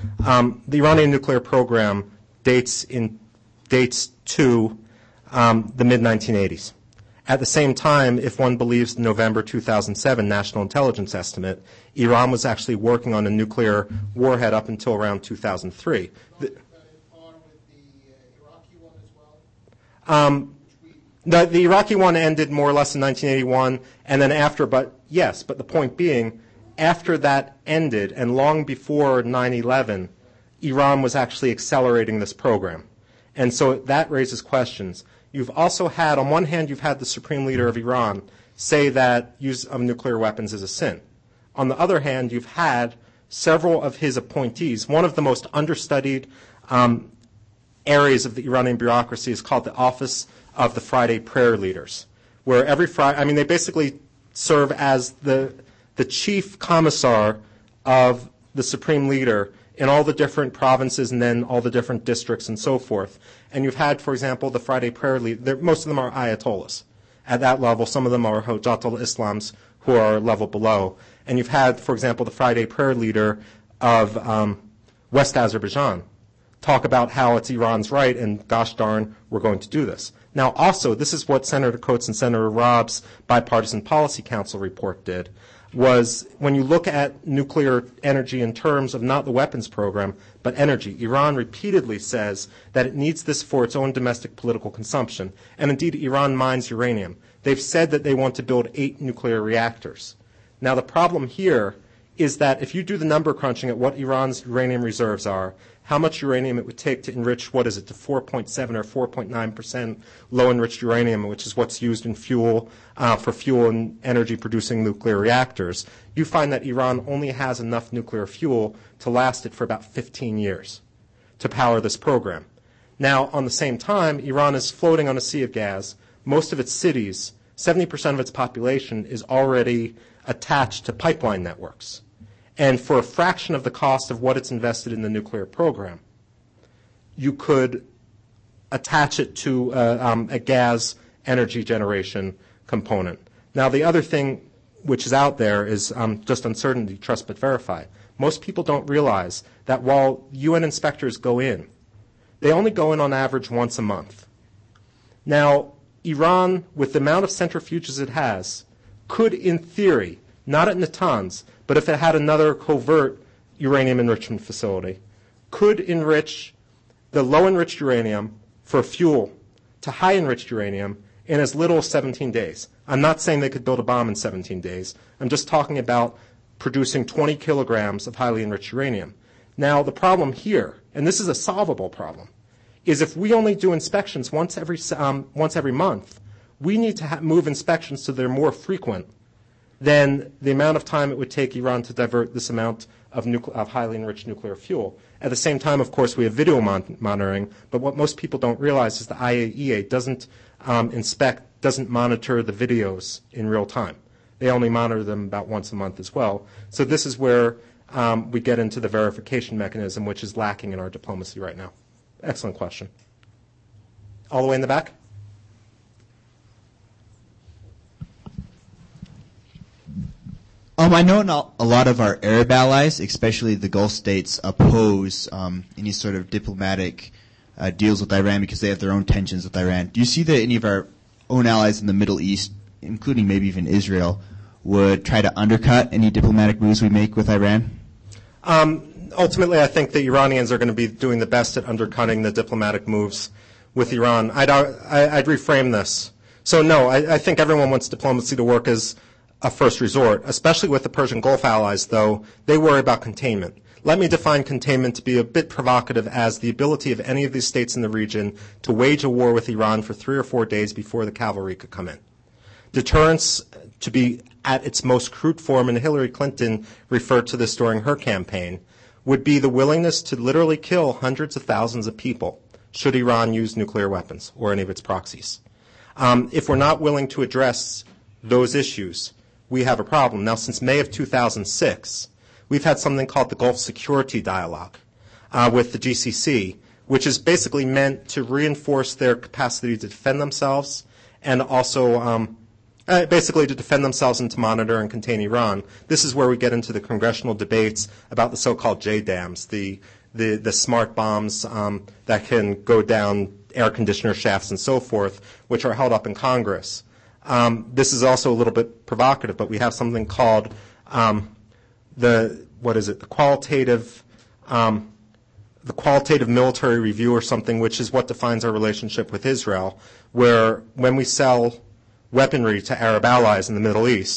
Um, the Iranian nuclear program dates in dates to um, the mid nineteen eighties. At the same time, if one believes the November two thousand seven National Intelligence Estimate, Iran was actually working on a nuclear warhead up until around two thousand three. The, um, the, the Iraqi one ended more or less in nineteen eighty-one, and then after, but Yes, but the point being, after that ended and long before nine eleven, Iran was actually accelerating this program. And so that raises questions. You've also had, on one hand, you've had the supreme leader of Iran say that use of nuclear weapons is a sin. On the other hand, you've had several of his appointees. One of the most understudied um, areas of the Iranian bureaucracy is called the Office of the Friday Prayer Leaders, where every Friday, I mean, they basically serve as the the chief commissar of the supreme leader in all the different provinces and then all the different districts and so forth. And you've had, for example, the Friday Prayer Leader. Most of them are Ayatollahs. At that level, some of them are Hojatul Islams who are a level below. And you've had, for example, the Friday Prayer Leader of um, West Azerbaijan talk about how it's Iran's right and gosh darn, we're going to do this. Now also, this is what Senator Coates and Senator Robb's Bipartisan Policy Council report did, was when you look at nuclear energy in terms of not the weapons program, but energy, Iran repeatedly says that it needs this for its own domestic political consumption. And indeed, Iran mines uranium. They've said that they want to build eight nuclear reactors. Now, the problem here is that if you do the number crunching at what Iran's uranium reserves are, how much uranium it would take to enrich, what is it, to four point seven or four point nine percent low-enriched uranium, which is what's used in fuel, uh, for fuel and energy-producing nuclear reactors, you find that Iran only has enough nuclear fuel to last it for about fifteen years to power this program. Now, on the same time, Iran is floating on a sea of gas. Most of its cities, seventy percent of its population, is already attached to pipeline networks. And for a fraction of the cost of what it's invested in the nuclear program, you could attach it to uh, um, a gas energy generation component. Now, the other thing which is out there is um, just uncertainty, trust but verify. Most people don't realize that while U N inspectors go in, they only go in on average once a month. Now, Iran, with the amount of centrifuges it has, could, in theory, not at Natanz, but if it had another covert uranium enrichment facility, could enrich the low-enriched uranium for fuel to high-enriched uranium in as little as seventeen days. I'm not saying they could build a bomb in seventeen days. I'm just talking about producing twenty kilograms of highly enriched uranium. Now, the problem here, and this is a solvable problem, is if we only do inspections once every, um, once every month, we need to ha- move inspections so they're more frequent than the amount of time it would take Iran to divert this amount of, nucle- of highly enriched nuclear fuel. At the same time, of course, we have video mon- monitoring, but what most people don't realize is the I A E A doesn't um, inspect, doesn't monitor the videos in real time. They only monitor them about once a month as well. So this is where um, we get into the verification mechanism, which is lacking in our diplomacy right now. Excellent question. All the way in the back? Um, I know not a lot of our Arab allies, especially the Gulf states, oppose um, any sort of diplomatic uh, deals with Iran because they have their own tensions with Iran. Do you see that any of our own allies in the Middle East, including maybe even Israel, would try to undercut any diplomatic moves we make with Iran? Um, ultimately, I think the Iranians are going to be doing the best at undercutting the diplomatic moves with Iran. I'd, I'd reframe this. So, no, I, I think everyone wants diplomacy to work as a first resort, especially with the Persian Gulf allies, though. They worry about containment. Let me define containment to be a bit provocative as the ability of any of these states in the region to wage a war with Iran for three or four days before the cavalry could come in. Deterrence, to be at its most crude form, and Hillary Clinton referred to this during her campaign, would be the willingness to literally kill hundreds of thousands of people should Iran use nuclear weapons or any of its proxies. Um, if we're not willing to address those issues, we have a problem. Now, since May of two thousand six, we've had something called the Gulf Security Dialogue uh, with the G C C, which is basically meant to reinforce their capacity to defend themselves and also um, uh, basically to defend themselves and to monitor and contain Iran. This is where we get into the congressional debates about the so-called J DAMs, the the, the smart bombs um, that can go down air conditioner shafts and so forth, which are held up in Congress. Um, this is also a little bit provocative, but we have something called um, the what is it? The qualitative, um, the qualitative military review, or something, which is what defines our relationship with Israel. Where when we sell weaponry to Arab allies in the Middle East,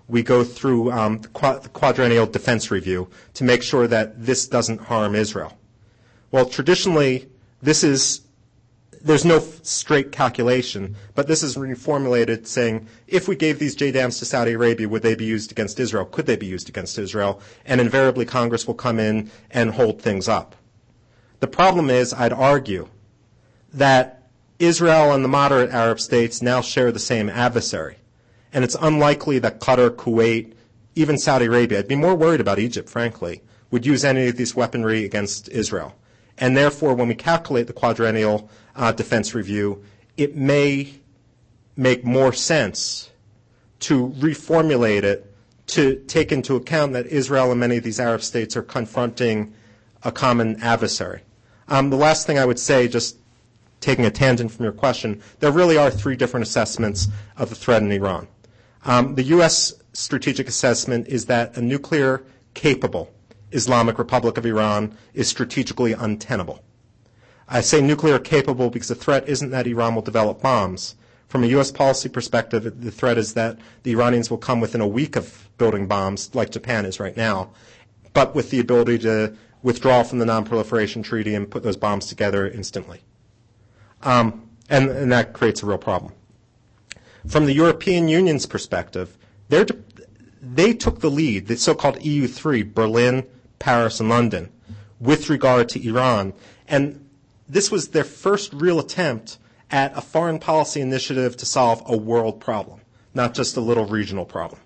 we go through um, the, qu- the quadrennial defense review to make sure that this doesn't harm Israel. Well, traditionally, this is there's no f- straight calculation, but this is reformulated saying, if we gave these J DAMs to Saudi Arabia, would they be used against Israel? Could they be used against Israel? And invariably, Congress will come in and hold things up. The problem is, I'd argue, that Israel and the moderate Arab states now share the same adversary. And it's unlikely that Qatar, Kuwait, even Saudi Arabia, I'd be more worried about Egypt, frankly, would use any of these weaponry against Israel. And therefore, when we calculate the quadrennial uh, defense review, it may make more sense to reformulate it to take into account that Israel and many of these Arab states are confronting a common adversary. Um, the last thing I would say, just taking a tangent from your question, there really are three different assessments of the threat in Iran. Um, the U S strategic assessment is that a nuclear-capable Islamic Republic of Iran is strategically untenable. I say nuclear capable because the threat isn't that Iran will develop bombs. From a U S policy perspective, the threat is that the Iranians will come within a week of building bombs, like Japan is right now, but with the ability to withdraw from the Non-Proliferation Treaty and put those bombs together instantly. Um, and, and that creates a real problem. From the European Union's perspective, they're, they took the lead, the so-called E U three, Berlin, Paris, and London, with regard to Iran. And this was their first real attempt at a foreign policy initiative to solve a world problem, not just a little regional problem.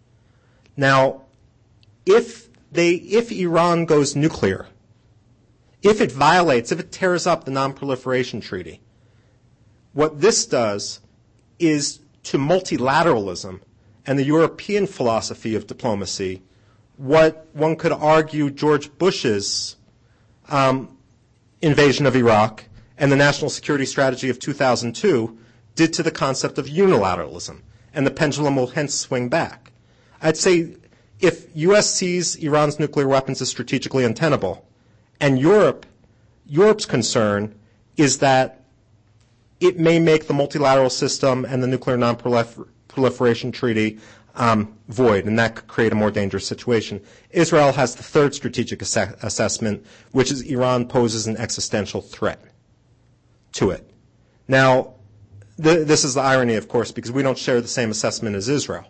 Now, if they, if Iran goes nuclear, if it violates, if it tears up the Non-Proliferation Treaty, what this does is to multilateralism and the European philosophy of diplomacy what one could argue George Bush's um, invasion of Iraq and the national security strategy of two thousand two did to the concept of unilateralism, and the pendulum will hence swing back. I'd say if U S sees Iran's nuclear weapons as strategically untenable, and Europe, Europe's concern is that it may make the multilateral system and the Nuclear Non-Proliferation Treaty um, void, and that could create a more dangerous situation. Israel has the third strategic ass- assessment, which is Iran poses an existential threat to it. Now, th- this is the irony, of course, because we don't share the same assessment as Israel.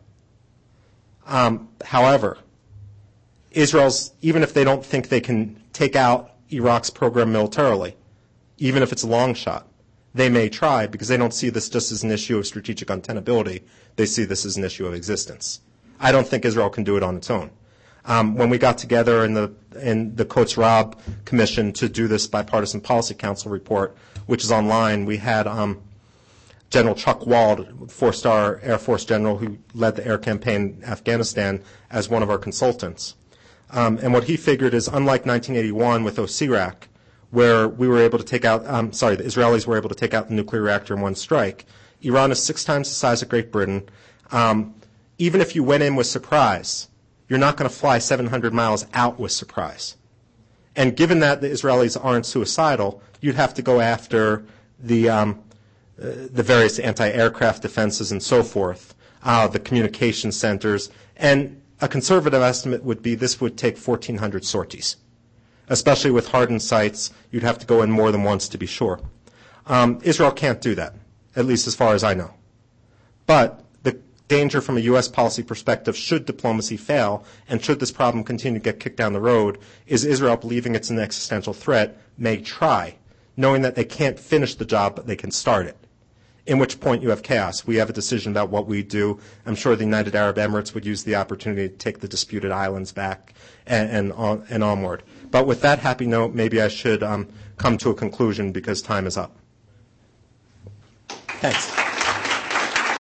Um, however, Israel's, even if they don't think they can take out Iraq's program militarily, even if it's a long shot, they may try because they don't see this just as an issue of strategic untenability. They see this as an issue of existence. I don't think Israel can do it on its own. Um, when we got together in the in the Coates Rob Commission to do this bipartisan policy council report, which is online, we had um, General Chuck Wald, four-star Air Force general who led the air campaign in Afghanistan, as one of our consultants. Um, and what he figured is, unlike nineteen eighty-one with OSIRAC, where we were able to take out, um, sorry, the Israelis were able to take out the nuclear reactor in one strike, Iran is six times the size of Great Britain. Um, even if you went in with surprise, you're not going to fly seven hundred miles out with surprise. And given that the Israelis aren't suicidal, you'd have to go after the um, uh, the various anti-aircraft defenses and so forth, uh, the communication centers, and a conservative estimate would be this would take fourteen hundred sorties. Especially with hardened sites, you'd have to go in more than once to be sure. Um, Israel can't do that, at least as far as I know. But the danger from a U S policy perspective, should diplomacy fail, and should this problem continue to get kicked down the road, is Israel, believing it's an existential threat, may try, knowing that they can't finish the job, but they can start it. In which point you have chaos. We have a decision about what we do. I'm sure the United Arab Emirates would use the opportunity to take the disputed islands back and, and, on, and onward. But with that happy note, maybe I should um, come to a conclusion because time is up. Thanks.